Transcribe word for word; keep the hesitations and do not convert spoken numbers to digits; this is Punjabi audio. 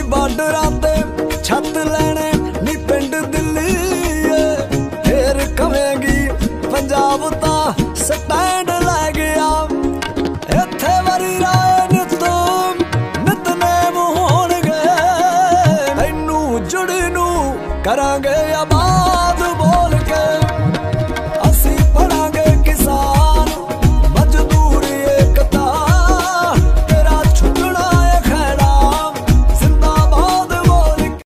ਬਾਰਡਰਾਂ ਤੇ ਛੱਤ ਲੈਣੇ ਨੀ ਪਿੰਡ ਦਿੱਲੀ ਫੇਰ ਕਵੇਂਗੀ ਪੰਜਾਬ ਤਾਂ ਸਟੈਂਡ ਲੈ ਗਿਆ। ਇੱਥੇ ਵਰੀ ਰਾਏ ਨੀ ਤੂੰ ਨਿਤਨੇਮ ਹੋਣਗੇ ਤੈਨੂੰ ਜੁੜੀ ਨੂੰ ਕਰਾਂਗੇ।